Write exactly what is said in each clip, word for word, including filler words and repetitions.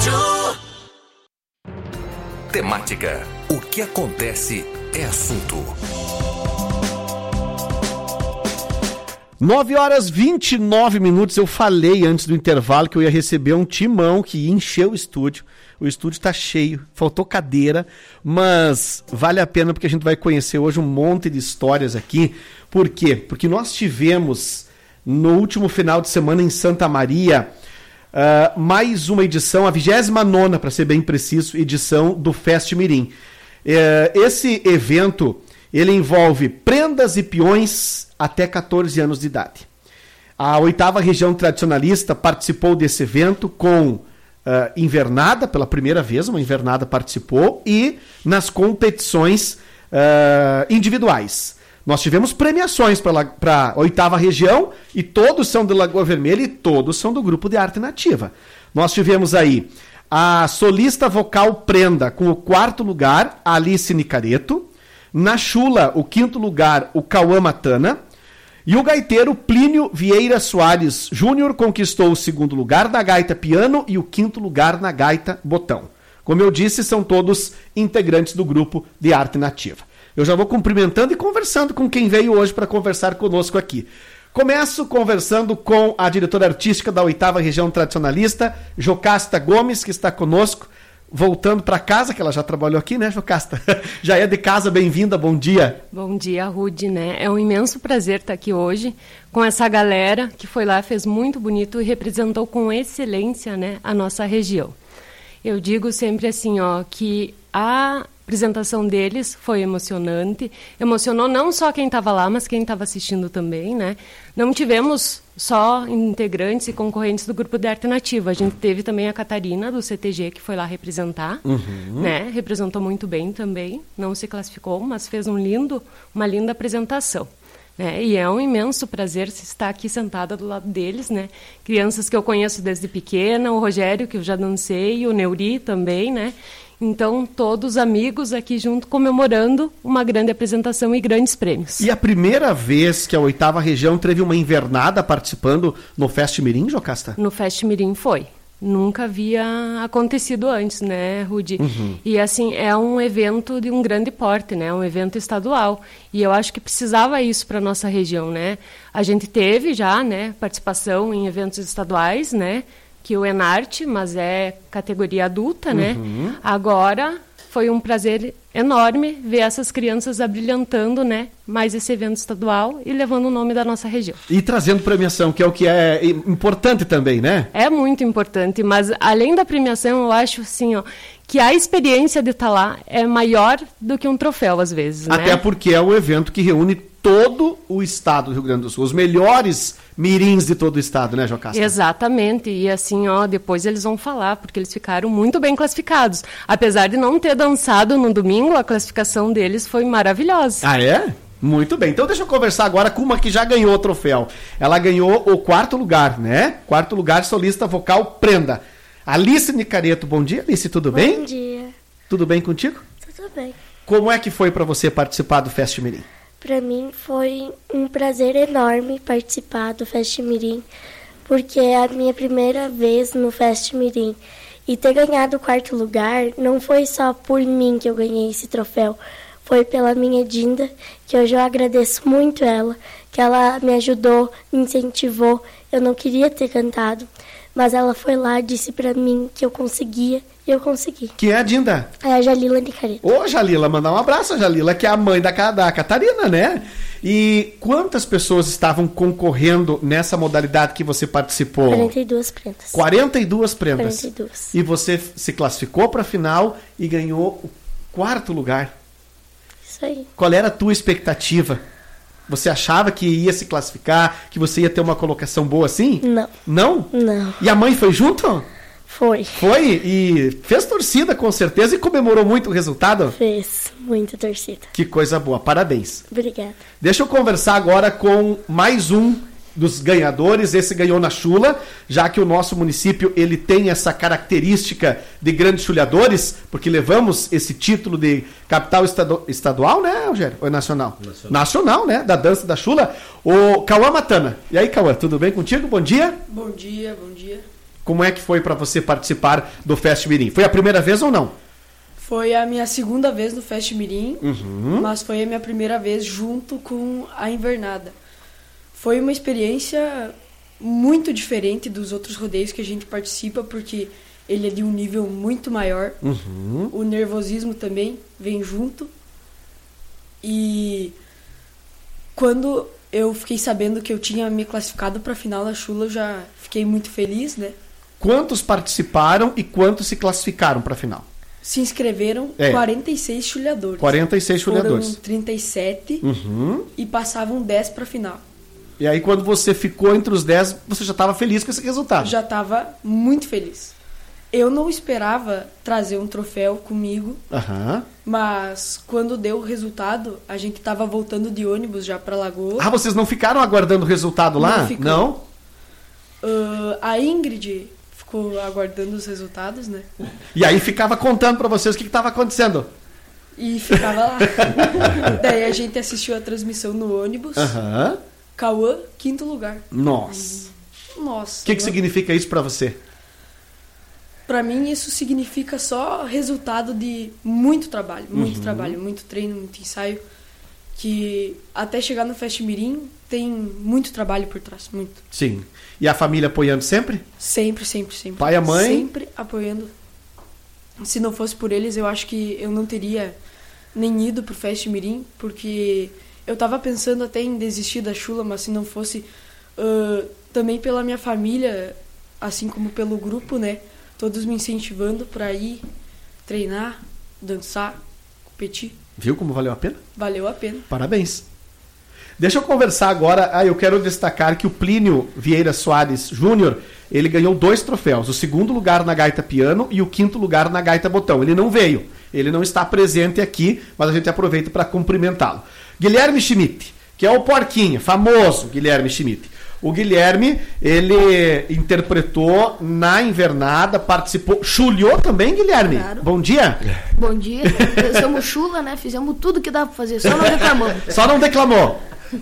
Temática. O que acontece é assunto. nove horas e vinte e nove minutos. Eu falei antes do intervalo que eu ia receber um timão que ia encher o estúdio. O estúdio está cheio, faltou cadeira, mas vale a pena porque a gente vai conhecer hoje um monte de histórias aqui. Por quê? Porque nós tivemos no último final de semana em Santa Maria uh, mais uma edição, a vigésima nona, para ser bem preciso, edição do Fest Mirim. Uh, esse evento, ele envolve prendas e peões até catorze anos de idade. A oitava região tradicionalista participou desse evento com Uh, invernada, pela primeira vez, uma invernada participou, e nas competições uh, individuais. Nós tivemos premiações para a oitava região, e todos são de Lagoa Vermelha e todos são do grupo de arte nativa. Nós tivemos aí a solista vocal Prenda, com o quarto lugar, Alice Nicareto. Na chula, o quinto lugar, o Cauã Matana. E o gaiteiro Plínio Vieira Soares Júnior conquistou o segundo lugar na gaita piano e o quinto lugar na gaita botão. Como eu disse, são todos integrantes do grupo de arte nativa. Eu já vou cumprimentando e conversando com quem veio hoje para conversar conosco aqui. Começo conversando com a diretora artística da oitava região tradicionalista, Jocasta Gomes, que está conosco. Voltando para casa, que ela já trabalhou aqui, né, Jocasta? Já é de casa, bem-vinda, bom dia. Bom dia, Rude, né? É um imenso prazer estar aqui hoje com essa galera que foi lá, fez muito bonito e representou com excelência, né, a nossa região. Eu digo sempre assim, ó, que a apresentação deles foi emocionante, emocionou não só quem estava lá, mas quem estava assistindo também, né? Não tivemos só integrantes e concorrentes do grupo de arte nativa, a gente teve também a Catarina do C T G que foi lá representar, uhum. né? Representou muito bem também, não se classificou, mas fez um lindo, uma linda apresentação. Né? E é um imenso prazer estar aqui sentada do lado deles, né? Crianças que eu conheço desde pequena, o Rogério, que eu já dancei, o Neuri também, né? Então, todos amigos aqui junto comemorando uma grande apresentação e grandes prêmios. E a primeira vez que a oitava região teve uma invernada participando no Fest Mirim, Jocasta? No Fest Mirim foi. Nunca havia acontecido antes, né, Rudy? Uhum. E, assim, é um evento de um grande porte, né? Um evento estadual. E eu acho que precisava isso para a nossa região, né? A gente teve já, né, participação em eventos estaduais, né? Que o Enarte, mas é categoria adulta, né? Uhum. Agora foi um prazer enorme ver essas crianças abrilhantando, né? Mais esse evento estadual e levando o nome da nossa região. E trazendo premiação, que é o que é importante também, né? É muito importante, mas além da premiação, eu acho assim, ó, que a experiência de estar lá é maior do que um troféu, às vezes, Até né? porque é o evento que reúne todo o estado do Rio Grande do Sul, os melhores mirins de todo o estado, né, Jocasta? Exatamente, e assim, ó, depois eles vão falar, porque eles ficaram muito bem classificados. Apesar de não ter dançado no domingo, a classificação deles foi maravilhosa. Ah, é? Muito bem, então deixa eu conversar agora com uma que já ganhou o troféu. Ela ganhou o quarto lugar, né? Quarto lugar, solista vocal Prenda. Alice Nicareto, bom dia, Alice, tudo bom bem? Bom dia. Tudo bem contigo? Tudo bem. Como é que foi para você participar do Fest Mirim? Para mim foi um prazer enorme participar do Fest Mirim, porque é a minha primeira vez no Fest Mirim. E ter ganhado o quarto lugar não foi só por mim que eu ganhei esse troféu, foi pela minha Dinda, que hoje eu agradeço muito ela, que ela me ajudou, me incentivou. Eu não queria ter cantado, mas ela foi lá e disse para mim que eu conseguia. E eu consegui. Que é a Dinda? É a Jalila Nicareto. Ô, Jalila, mandar um abraço a Jalila, que é a mãe da, da Catarina, né? E quantas pessoas estavam concorrendo nessa modalidade que você participou? quarenta e duas prendas. quarenta e duas prendas. quarenta e duas. E você se classificou para a final e ganhou o quarto lugar. Isso aí. Qual era a tua expectativa? Você achava que ia se classificar, que você ia ter uma colocação boa assim? Não. Não? Não. E a mãe foi junto? Foi. Foi? E fez torcida, com certeza, e comemorou muito o resultado? Fez. Muita torcida. Que coisa boa. Parabéns. Obrigada. Deixa eu conversar agora com mais um dos ganhadores. Esse ganhou na chula, já que o nosso município ele tem essa característica de grandes chulhadores, porque levamos esse título de capital estadu- estadual, né, Rogério? Ou é nacional? nacional? Nacional, né? Da dança da chula. O Cauã Matana. E aí, Cauã, tudo bem contigo? Bom dia. Bom dia, bom dia. Como é que foi para você participar do Fest Mirim? Foi a primeira vez ou não? Foi a minha segunda vez no Fest Mirim, Uhum. mas foi a minha primeira vez junto com a invernada. Foi uma experiência muito diferente dos outros rodeios que a gente participa, porque ele é de um nível muito maior. Uhum. O nervosismo também vem junto. E quando eu fiquei sabendo que eu tinha me classificado para a final da Chula, eu já fiquei muito feliz, né? Quantos participaram e quantos se classificaram para a final? Se inscreveram É. quarenta e seis chulhadores. quarenta e seis chulhadores. Foram trinta e sete Uhum. e passavam dez para a final. E aí quando você ficou entre os dez, você já estava feliz com esse resultado? Já estava muito feliz. Eu não esperava trazer um troféu comigo, Aham. mas quando deu o resultado, a gente estava voltando de ônibus já para Lagoa. Ah, vocês não ficaram aguardando o resultado lá? Não ficou. Não? Uh, a Ingrid ficou aguardando os resultados, né? E aí ficava contando para vocês o que estava acontecendo. E ficava lá. Daí a gente assistiu a transmissão no ônibus. Aham. Cauã, quinto lugar. Nossa. Nossa. O que, que eu- significa isso para você? Pra mim isso significa só resultado de muito trabalho, muito Uhum. trabalho, muito treino, muito ensaio, que até chegar no Fest Mirim tem muito trabalho por trás, muito. Sim. E a família apoiando sempre? Sempre, sempre, sempre. Pai e a mãe? Sempre apoiando. Se não fosse por eles, eu acho que eu não teria nem ido pro Fest Mirim, porque eu tava pensando até em desistir da Chula, mas se não fosse uh, também pela minha família, assim como pelo grupo, né? Todos me incentivando para ir treinar, dançar, competir. Viu como valeu a pena? Valeu a pena. Parabéns. Deixa eu conversar agora. Ah, eu quero destacar que o Plínio Vieira Soares Júnior, ele ganhou dois troféus. O segundo lugar na gaita piano e o quinto lugar na gaita botão. Ele não veio. Ele não está presente aqui, mas a gente aproveita para cumprimentá-lo. Guilherme Schmidt, que é o porquinho, famoso Guilherme Schmidt. O Guilherme, ele interpretou na invernada, participou. Chulhou também, Guilherme? Claro. Bom dia. Bom dia, dançamos chula, né? Fizemos tudo que dá pra fazer, só não reclamamos. Só não declamou.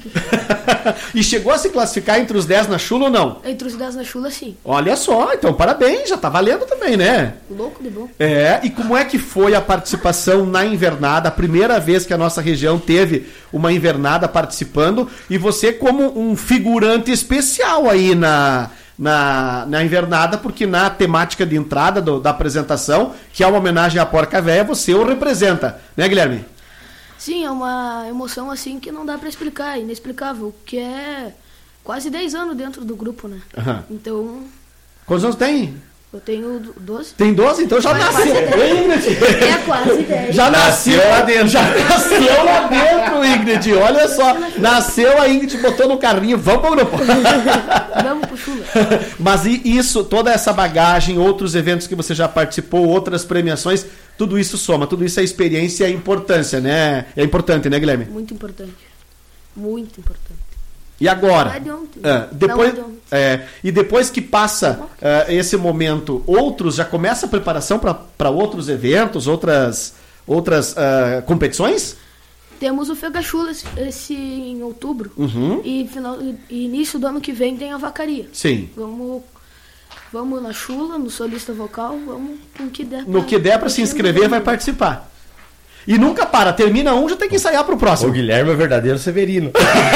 E chegou a se classificar entre os dez na chula ou não? Entre os dez na chula, sim. Olha só, então parabéns, já tá valendo também, né? Louco de bom. É, e como é que foi a participação na invernada? A primeira vez que a nossa região teve uma invernada participando, e você como um figurante especial aí na, na, na invernada, porque na temática de entrada do, da apresentação, que é uma homenagem à Porca Véia, você o representa, né, Guilherme? Sim, é uma emoção assim que não dá pra explicar, é inexplicável, que é quase dez anos dentro do grupo, né? Aham. Então, Quantos anos tem? eu tenho doze. Tem doze? Então já Quase nasceu. dez. Ingrid. É quase dez. Já nasceu lá dentro. Já nasceu lá dentro, Ingrid. Olha só. Nasceu a Ingrid, botou no carrinho. Vamos pro grupo. Vamos pro chula. Mas e isso, toda essa bagagem, outros eventos que você já participou, outras premiações, tudo isso soma, tudo isso é experiência e é importância, né? É importante, né, Guilherme? Muito importante. Muito importante. E agora? Não é de ontem. É, depois, Não é de ontem. é, e depois que passa é, esse momento, outros, já começa a preparação para outros eventos, outras, outras é, competições? Temos o Fega Chula esse, esse em outubro. Uhum. E, final, e início do ano que vem tem a vacaria. Sim. Vamos, vamos na chula, no solista vocal, vamos com o que der. No que der para se inscrever, vai participar. E nunca para, termina um, já tem que ensaiar pro O próximo. Guilherme é o verdadeiro Severino.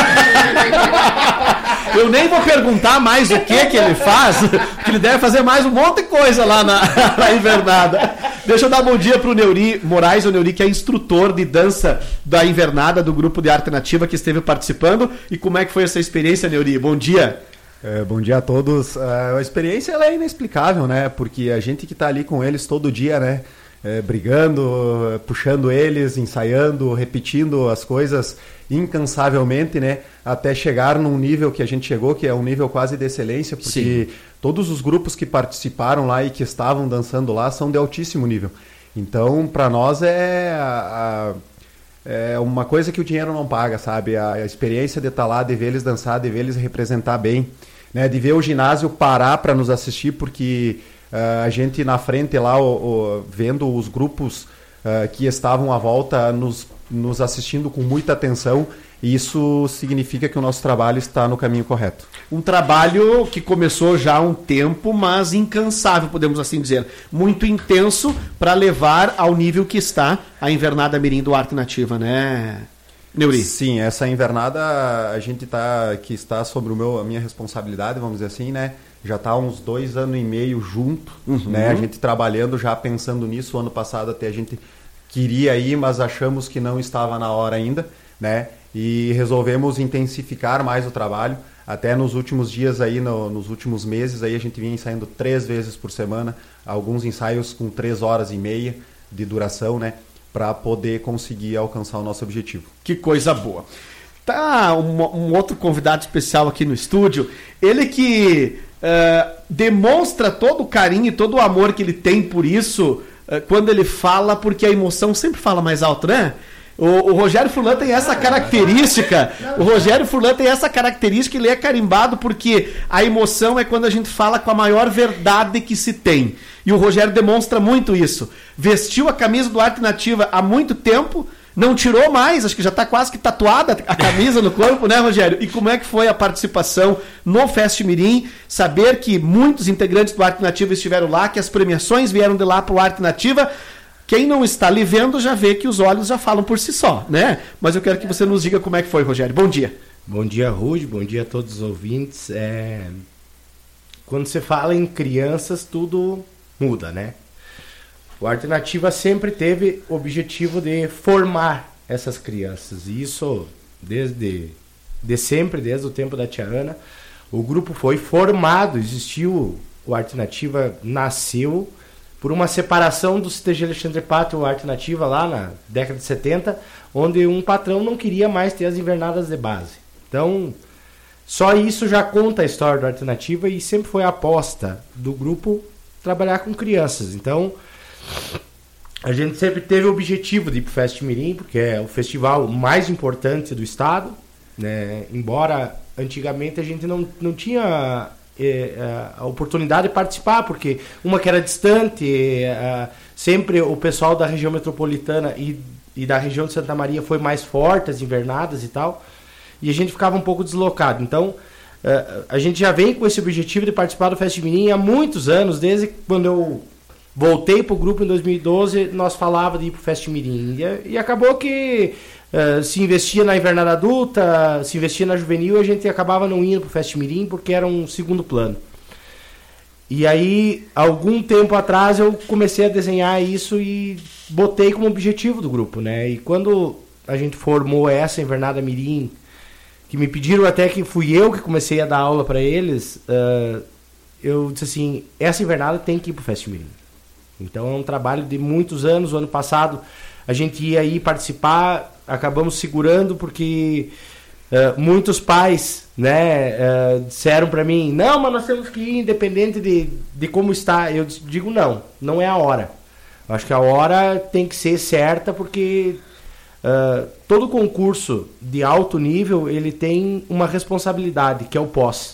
Eu nem vou perguntar mais o que que ele faz, porque ele deve fazer mais um monte de coisa lá na, na invernada. Deixa eu dar bom dia pro Neuri Moraes, o Neuri que é instrutor de dança da invernada do grupo de arte nativa que esteve participando. E como é que foi essa experiência, Neuri? Bom dia. É, bom dia a todos. Uh, a experiência ela é inexplicável, né? Porque a gente que está ali com eles todo dia, né? É, brigando, puxando eles, ensaiando, repetindo as coisas incansavelmente, né? Até chegar num nível que a gente chegou, que é um nível quase de excelência, porque Sim. todos os grupos que participaram lá e que estavam dançando lá são de altíssimo nível. Então, para nós é, a, a, é uma coisa que o dinheiro não paga, sabe? A, a experiência de estar lá, de ver eles dançar, de ver eles representar bem, né? De ver o ginásio parar para nos assistir, porque Uh, a gente na frente lá, o, o, vendo os grupos uh, que estavam à volta nos, nos assistindo com muita atenção, E isso significa que o nosso trabalho está no caminho correto. Um trabalho que começou já há um tempo, mas incansável, podemos assim dizer. Muito intenso para levar ao nível que está a Invernada Mirim do Arte Nativa, né, Neuri? Sim, essa invernada a gente tá, que está sobre o meu, a minha responsabilidade, vamos dizer assim, né? Já está há uns dois anos e meio junto, uhum. né? A gente trabalhando já pensando nisso. O ano passado até a gente queria ir, mas achamos que não estava na hora ainda, né? E resolvemos intensificar mais o trabalho. Até nos últimos dias aí, no, nos últimos meses aí a gente vinha ensaiando três vezes por semana, alguns ensaios com três horas e meia de duração, né? Para poder conseguir alcançar o nosso objetivo. Que coisa boa. Tá um, um outro convidado especial aqui no estúdio, ele que uh, demonstra todo o carinho e todo o amor que ele tem por isso uh, quando ele fala, porque a emoção sempre fala mais alto, né? O, o Rogério Furlan tem essa característica, o Rogério Furlan tem essa característica, ele é carimbado porque a emoção é quando a gente fala com a maior verdade que se tem. E o Rogério demonstra muito isso. Vestiu a camisa do Arte Nativa há muito tempo, não tirou mais, acho que já está quase que tatuada a camisa no corpo, né, Rogério? E como é que foi a participação no Fest Mirim? Saber que muitos integrantes do Arte Nativa estiveram lá, que as premiações vieram de lá para o Arte Nativa. Quem não está ali vendo já vê que os olhos já falam por si só, né? Mas eu quero que você nos diga como é que foi, Rogério. Bom dia. Bom dia, Rude. Bom dia a todos os ouvintes. É... Quando você fala em crianças, tudo muda, né? O Arte Nativa sempre teve o objetivo de formar essas crianças. E isso desde de sempre, desde o tempo da Tia Ana. O grupo foi formado, existiu, o Arte Nativa nasceu por uma separação do C T G Alexandre Pátrio, o Arte Nativa, lá na década de setenta, onde um patrão não queria mais ter as invernadas de base. Então, só isso já conta a história do Arte Nativa e sempre foi a aposta do grupo trabalhar com crianças. Então, a gente sempre teve o objetivo de ir para o Fest Mirim, porque é o festival mais importante do estado, né? Embora antigamente a gente não, não tinha a oportunidade de participar, porque uma que era distante, sempre o pessoal da região metropolitana e, e da região de Santa Maria foi mais forte, as invernadas e tal, e a gente ficava um pouco deslocado. Então, a gente já vem com esse objetivo de participar do Fest Mirim há muitos anos, desde quando eu voltei para o grupo em dois mil e doze, nós falávamos de ir para o Fest Mirim, e, e acabou que Uh, se investia na invernada adulta, se investia na juvenil, a gente acabava não indo pro Fest Mirim porque era um segundo plano. E aí, algum tempo atrás, eu comecei a desenhar isso e botei como objetivo do grupo, né? E quando a gente formou essa invernada Mirim, que me pediram até que fui eu que comecei a dar aula para eles, uh, eu disse assim, essa invernada tem que ir pro Fest Mirim. Então é um trabalho de muitos anos. O ano passado a gente ia aí participar, acabamos segurando porque uh, muitos pais, né, uh, disseram para mim, não, mas nós temos que ir independente de, de como está. Eu digo, não, não é a hora. Eu acho que a hora tem que ser certa, porque uh, todo concurso de alto nível, ele tem uma responsabilidade, que é o pós.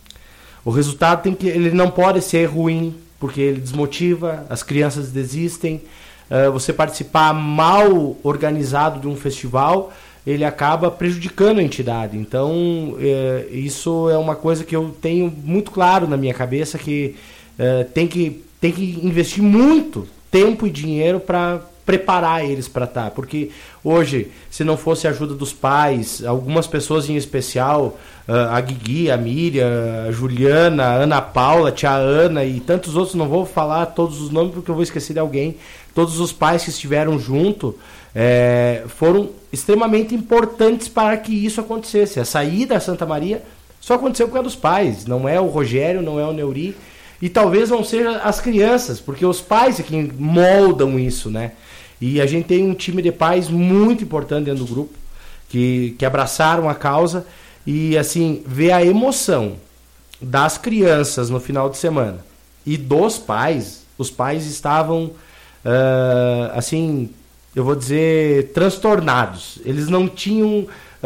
O resultado tem que, ele não pode ser ruim, porque ele desmotiva, as crianças desistem. Uh, você participar mal organizado de um festival, ele acaba prejudicando a entidade. Então, é, isso é uma coisa que eu tenho muito claro na minha cabeça, que é, tem que, tem que investir muito tempo e dinheiro para preparar eles para estar. Porque hoje, se não fosse a ajuda dos pais, algumas pessoas em especial, a Guigui, a Miriam, a Juliana, a Ana Paula, a tia Ana e tantos outros, não vou falar todos os nomes porque eu vou esquecer de alguém. Todos os pais que estiveram junto é, foram extremamente importantes para que isso acontecesse. A saída da Santa Maria só aconteceu por causa dos pais, não é o Rogério, não é o Neuri, e talvez não seja as crianças, porque os pais é quem moldam isso, né? E a gente tem um time de pais muito importante dentro do grupo, que, que abraçaram a causa, e assim, ver a emoção das crianças no final de semana e dos pais. Os pais estavam Uh, assim, eu vou dizer, transtornados. Eles não tinham uh,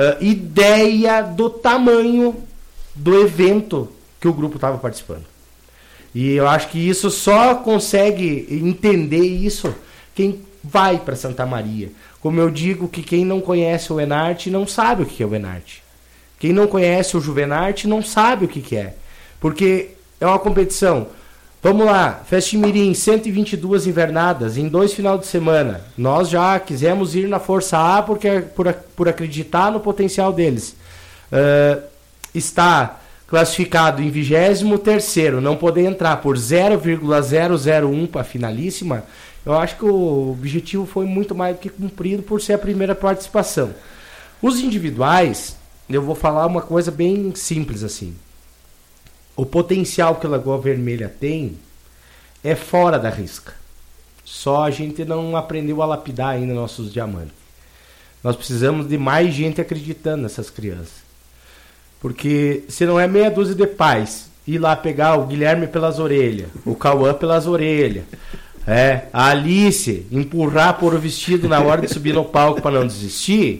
ideia do tamanho do evento que o grupo estava participando. E eu acho que isso só consegue entender isso quem vai para Santa Maria. Como eu digo que quem não conhece o Enarte não sabe o que é o Enarte. Quem não conhece o Juvenarte não sabe o que é. Porque é uma competição. Vamos lá, Festa Mirim, cento e vinte e duas invernadas em dois final de semana. Nós já quisemos ir na Força A porque, por, por acreditar no potencial deles. Uh, está classificado em vigésimo terceiro, não poder entrar por zero vírgula zero zero um para a finalíssima. Eu acho que o objetivo foi muito mais do que cumprido por ser a primeira participação. Os individuais, eu vou falar uma coisa bem simples assim. O potencial que a Lagoa Vermelha tem é fora da risca. Só a gente não aprendeu a lapidar ainda nossos diamantes. Nós precisamos de mais gente acreditando nessas crianças. Porque se não é meia dúzia de pais ir lá pegar o Guilherme pelas orelhas, o Cauã pelas orelhas, é, a Alice empurrar por o vestido na hora de subir no palco para não desistir,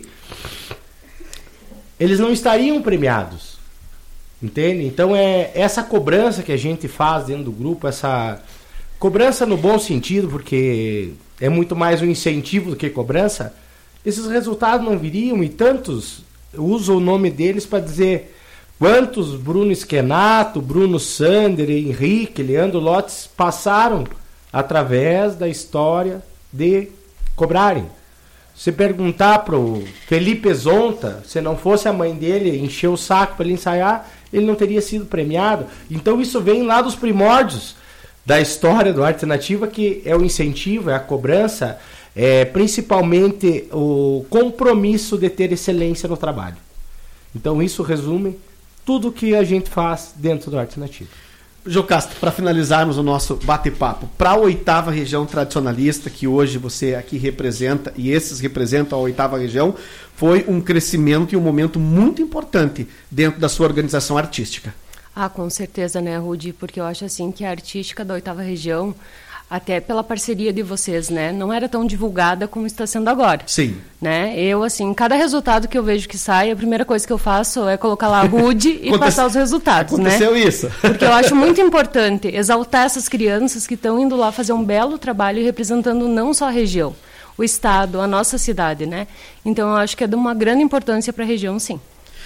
eles não estariam premiados. Entende? Então é essa cobrança que a gente faz dentro do grupo, essa cobrança no bom sentido, porque é muito mais um incentivo do que cobrança, esses resultados não viriam e tantos usam o nome deles para dizer quantos Bruno Esquenato, Bruno Sander, Henrique, Leandro Lotes passaram através da história de cobrarem. Se perguntar pro Felipe Zonta, se não fosse a mãe dele encher o saco para ele ensaiar, ele não teria sido premiado. Então isso vem lá dos primórdios da história do Arte Nativa, que é o incentivo, é a cobrança, é principalmente o compromisso de ter excelência no trabalho. Então isso resume tudo que a gente faz dentro do Arte Nativa. Jocasta, para finalizarmos o nosso bate-papo, para a oitava região tradicionalista, que hoje você aqui representa, e esses representam a oitava região, foi um crescimento e um momento muito importante dentro da sua organização artística. Ah, com certeza, né, Rudi? Porque eu acho assim que a artística da oitava região, até pela parceria de vocês, né, não era tão divulgada como está sendo agora. Sim. Né? Eu, assim, cada resultado que eu vejo que sai, a primeira coisa que eu faço é colocar lá Rude e Aconte... passar os resultados, Aconteceu né? isso. Porque eu acho muito importante exaltar essas crianças que estão indo lá fazer um belo trabalho representando não só a região, o estado, a nossa cidade, né? Então eu acho que é de uma grande importância para a região, sim.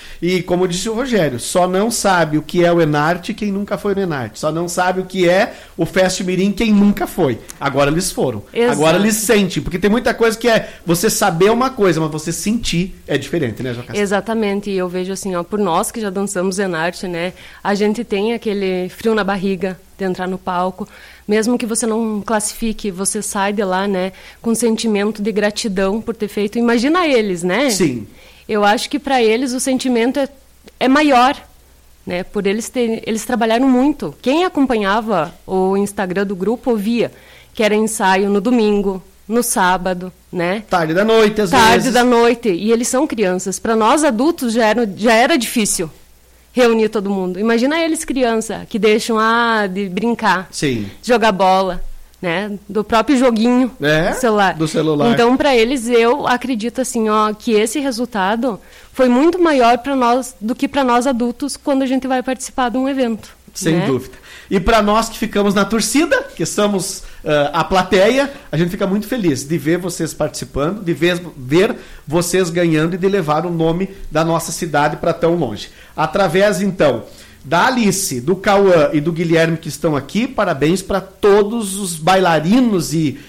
E como disse o Rogério, só não sabe o que é o Enarte quem nunca foi no Enarte. Só não sabe o que é o Fest Mirim quem nunca foi. Agora eles foram. Exato. Agora eles sentem. Porque tem muita coisa que é você saber uma coisa, mas você sentir é diferente, né, Jocasta? Exatamente. E eu vejo assim, ó, por nós que já dançamos Enarte, né, a gente tem aquele frio na barriga de entrar no palco. Mesmo que você não classifique, você sai de lá, né, com um sentimento de gratidão por ter feito. Imagina eles, né? Sim. Eu acho que para eles o sentimento é, é maior, né? Por eles ter, eles trabalharam muito. Quem acompanhava o Instagram do grupo ouvia que era ensaio no domingo, no sábado, né? Tarde da noite, às Tarde vezes. da noite. E eles são crianças. Para nós adultos já era, já era difícil reunir todo mundo. Imagina eles criança que deixam ah, de brincar, Sim. de jogar bola. Né, do próprio joguinho é, do celular. do celular. Então, para eles, eu acredito assim, ó, que esse resultado foi muito maior para nós do que para nós adultos quando a gente vai participar de um evento. Sem né? dúvida. E para nós que ficamos na torcida, que somos uh, a plateia, a gente fica muito feliz de ver vocês participando, de ver, ver vocês ganhando e de levar o nome da nossa cidade para tão longe. Através, então, da Alice, do Cauã e do Guilherme que estão aqui, parabéns para todos os bailarinos e,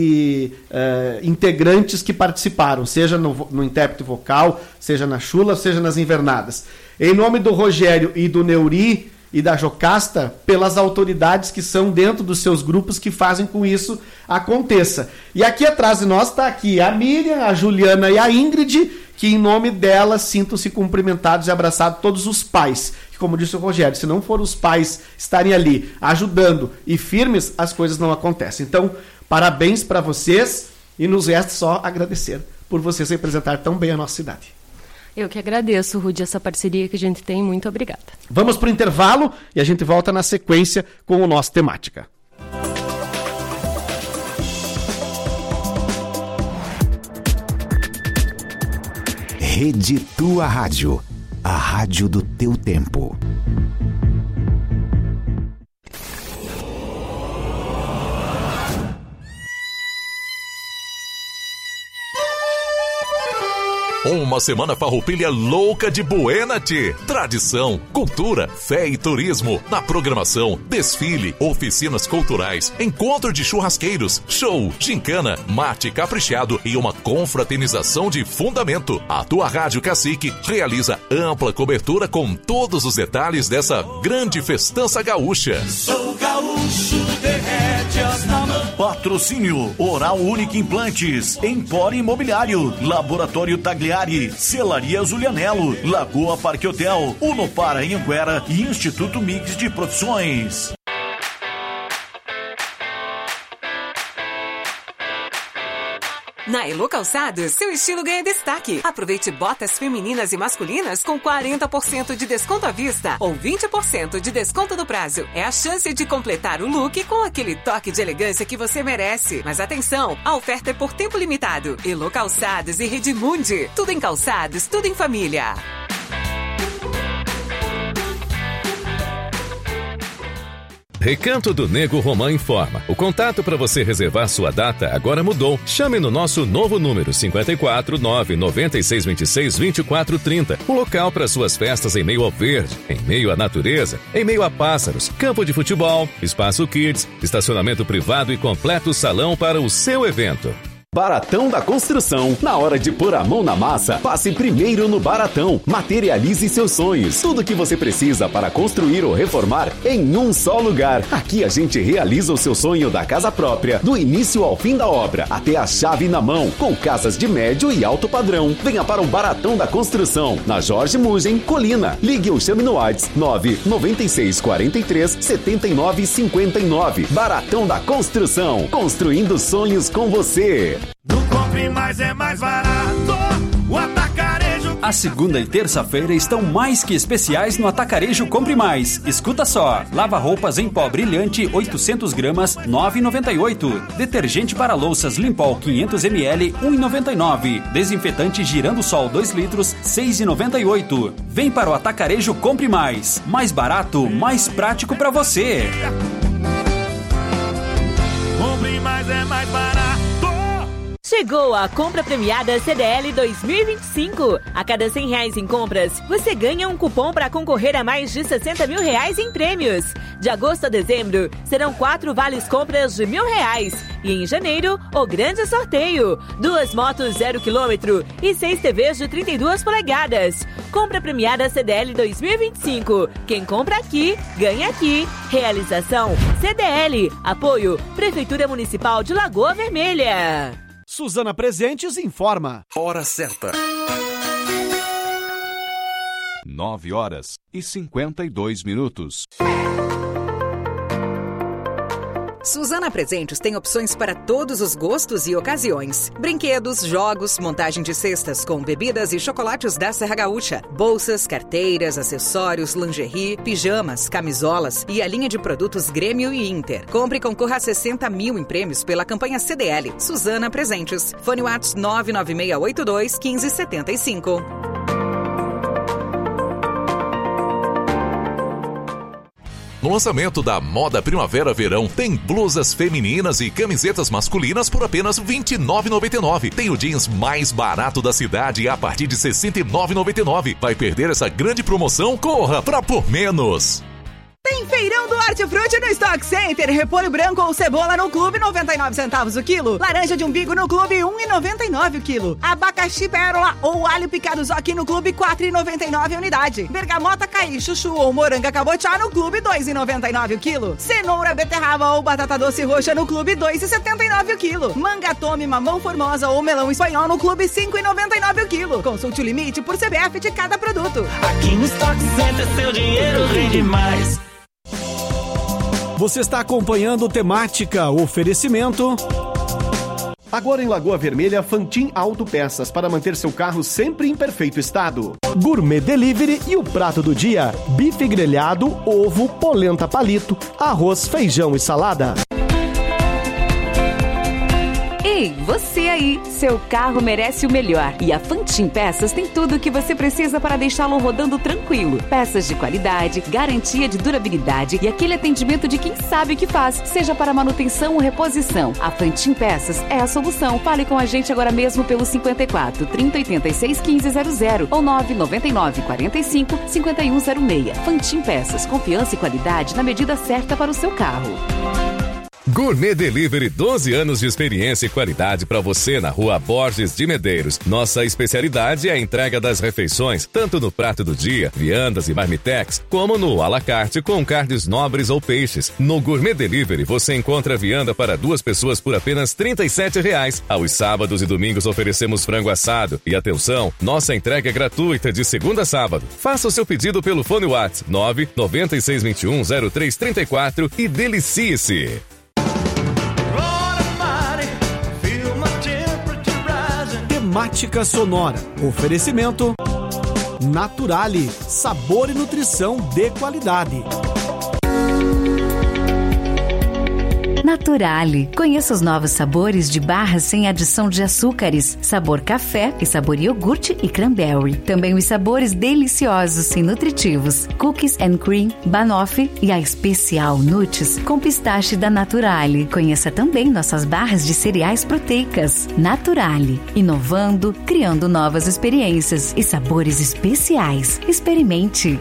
e uh, integrantes que participaram, seja no, no intérprete vocal, seja na chula, seja nas invernadas. Em nome do Rogério e do Neuri e da Jocasta, pelas autoridades que são dentro dos seus grupos que fazem com isso aconteça. E aqui atrás de nós está aqui a Miriam, a Juliana e a Ingrid, que em nome delas sintam-se cumprimentados e abraçados todos os pais. Que, como disse o Rogério, se não for os pais estarem ali ajudando e firmes, as coisas não acontecem. Então, parabéns para vocês e nos resta só agradecer por vocês representar tão bem a nossa cidade. Eu que agradeço, Rudy, essa parceria que a gente tem. Muito obrigada. Vamos para o intervalo e a gente volta na sequência com o nosso Temática. Rede Tua Rádio, a rádio do teu tempo. Uma semana farroupilha louca de Buena Tchê. Tradição, cultura, fé e turismo. Na programação, desfile, oficinas culturais, encontro de churrasqueiros, show, gincana, mate caprichado e uma confraternização de fundamento. A tua Rádio Cacique realiza ampla cobertura com todos os detalhes dessa grande festança gaúcha. Sou gaúcho, derrete as na mão. Patrocínio Oral Unique Implantes, Empório Imobiliário, Laboratório Tagliari, Celaria Zulianello, Lagoa Parque Hotel, Unopar Anhanguera e Instituto Mix de Profissões. Na Elo Calçados, seu estilo ganha destaque. Aproveite botas femininas e masculinas com quarenta por cento de desconto à vista ou vinte por cento de desconto no prazo. É a chance de completar o look com aquele toque de elegância que você merece. Mas atenção, a oferta é por tempo limitado. Elo Calçados e Redmundi. Tudo em calçados, tudo em família. Recanto do Nego Romã informa. O contato para você reservar sua data agora mudou. Chame no nosso novo número cinco quatro nove nove seis dois seis dois quatro três zero. O local para suas festas em meio ao verde, em meio à natureza, em meio a pássaros, campo de futebol, espaço kids, estacionamento privado e completo salão para o seu evento. Baratão da Construção. Na hora de pôr a mão na massa, passe primeiro no Baratão. Materialize seus sonhos. Tudo que você precisa para construir ou reformar em um só lugar. Aqui a gente realiza o seu sonho da casa própria, do início ao fim da obra, até a chave na mão, com casas de médio e alto padrão. Venha para o Baratão da Construção, na Jorge Mugen, Colina. Ligue ou chame no WhatsApp nove nove seis quatro três sete nove cinco nove. Baratão da Construção, construindo sonhos com você. No Compre Mais é mais barato, o Atacarejo. A segunda e terça-feira estão mais que especiais no Atacarejo Compre Mais. Escuta só, lava roupas em pó brilhante oitocentos gramas, nove reais e noventa e oito centavos. Detergente para louças Limpol quinhentos mililitros, um real e noventa e nove centavos. Desinfetante Girando Sol dois litros, seis reais e noventa e oito centavos. Vem para o Atacarejo Compre Mais. Mais barato, mais prático para você. Compre Mais é mais barato. Chegou a compra premiada C D L dois mil e vinte e cinco. A cada cem reais em compras, você ganha um cupom para concorrer a mais de sessenta mil reais em prêmios. De agosto a dezembro, serão quatro vales compras de mil reais. E em janeiro, o grande sorteio. Duas motos zero quilômetro e seis T Vs de trinta e duas polegadas. Compra premiada C D L dois mil e vinte e cinco. Quem compra aqui, ganha aqui. Realização C D L. Apoio Prefeitura Municipal de Lagoa Vermelha. Suzana Presentes informa. Hora certa. Nove horas e cinquenta e dois minutos. Suzana Presentes tem opções para todos os gostos e ocasiões. Brinquedos, jogos, montagem de cestas com bebidas e chocolates da Serra Gaúcha, bolsas, carteiras, acessórios, lingerie, pijamas, camisolas e a linha de produtos Grêmio e Inter. Compre e concorra a sessenta mil em prêmios pela campanha C D L. Suzana Presentes. Fone WhatsApp nove nove seis oito dois, um cinco sete cinco. No lançamento da Moda Primavera-Verão, tem blusas femininas e camisetas masculinas por apenas vinte e nove reais e noventa e nove centavos. Tem o jeans mais barato da cidade a partir de sessenta e nove reais e noventa e nove centavos. Vai perder essa grande promoção? Corra pra por menos! Tem feirão do Hortifruti no Stock Center. Repolho branco ou cebola no clube, noventa e nove centavos o quilo. Laranja de umbigo no clube, um real e noventa e nove centavos o quilo. Abacaxi pérola ou alho picado zoqui no clube, quatro reais e noventa e nove centavos a unidade. Bergamota, caí, chuchu ou moranga cabotiá no clube, dois reais e noventa e nove centavos o quilo. Cenoura, beterraba ou batata doce roxa no clube, dois reais e setenta e nove centavos o quilo. Manga tome, mamão formosa ou melão espanhol no clube, cinco reais e noventa e nove centavos o quilo. Consulte o limite por C B F de cada produto. Aqui no Stock Center seu dinheiro rende mais. Você está acompanhando Temática Oferecimento. Agora em Lagoa Vermelha, Fantin Autopeças, para manter seu carro sempre em perfeito estado. Gourmet Delivery e o prato do dia: bife grelhado, ovo, polenta palito, arroz, feijão e salada. Ei, você aí! Seu carro merece o melhor. E a Fantin Peças tem tudo o que você precisa para deixá-lo rodando tranquilo. Peças de qualidade, garantia de durabilidade e aquele atendimento de quem sabe o que faz, seja para manutenção ou reposição. A Fantin Peças é a solução. Fale com a gente agora mesmo pelo cinquenta e quatro, trinta, oitenta e seis, quinze zero zero ou nove nove nove, quarenta e cinco, cinquenta e um zero seis. Fantin Peças, confiança e qualidade na medida certa para o seu carro. Gourmet Delivery, doze anos de experiência e qualidade para você na Rua Borges de Medeiros. Nossa especialidade é a entrega das refeições, tanto no prato do dia, viandas e marmitex, como no à la carte com carnes nobres ou peixes. No Gourmet Delivery você encontra vianda para duas pessoas por apenas trinta e sete reais. Aos sábados e domingos oferecemos frango assado. E atenção, nossa entrega é gratuita de segunda a sábado. Faça o seu pedido pelo fone WhatsApp nove nove seis dois um zero três três quatro e delicie-se. Temática sonora. Oferecimento Naturale, sabor e nutrição de qualidade. Naturale. Conheça os novos sabores de barras sem adição de açúcares, sabor café e sabor iogurte e cranberry. Também os sabores deliciosos e nutritivos, cookies and cream, banoffee e a especial nuts com pistache da Naturale. Conheça também nossas barras de cereais proteicas. Naturale, inovando, criando novas experiências e sabores especiais. Experimente.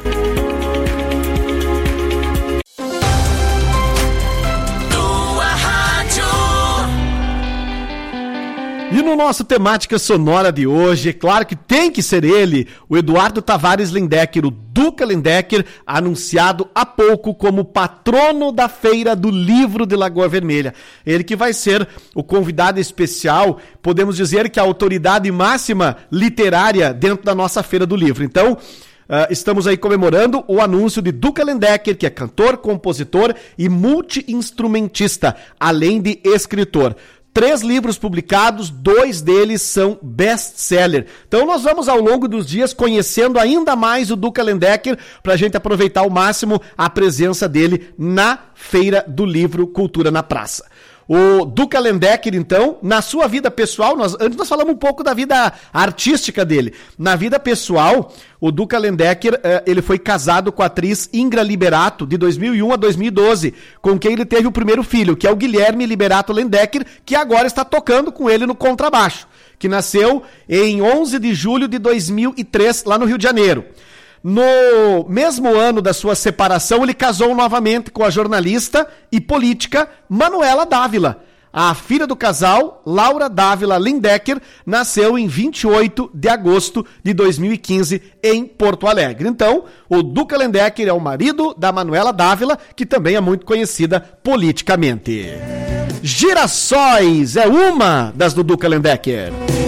E no nosso Temática Sonora de hoje, é claro que tem que ser ele, o Eduardo Tavares Lindecker, o Duca Lindecker, anunciado há pouco como patrono da Feira do Livro de Lagoa Vermelha. Ele que vai ser o convidado especial, podemos dizer que a autoridade máxima literária dentro da nossa Feira do Livro. Então, uh, estamos aí comemorando o anúncio de Duca Lindecker, que é cantor, compositor e multi-instrumentista, além de escritor. Três livros publicados, dois deles são best-seller. Então nós vamos ao longo dos dias conhecendo ainda mais o Duca Lindecker para a gente aproveitar ao máximo a presença dele na Feira do Livro Cultura na Praça. O Duca Lindecker, então, na sua vida pessoal, nós, antes nós falamos um pouco da vida artística dele. Na vida pessoal, o Duca Lindecker, eh, ele foi casado com a atriz Ingra Liberato, de dois mil e um a dois mil e doze, com quem ele teve o primeiro filho, que é o Guilherme Liberato Lindecker, que agora está tocando com ele no contrabaixo, que nasceu em onze de julho de dois mil e três, lá no Rio de Janeiro. No mesmo ano da sua separação, ele casou novamente com a jornalista e política Manuela Dávila. A filha do casal, Laura Dávila Lindecker, nasceu em vinte e oito de agosto de dois mil e quinze em Porto Alegre. Então, o Duca Lindecker é o marido da Manuela Dávila, que também é muito conhecida politicamente. Girassóis é uma das do Duca Lindecker.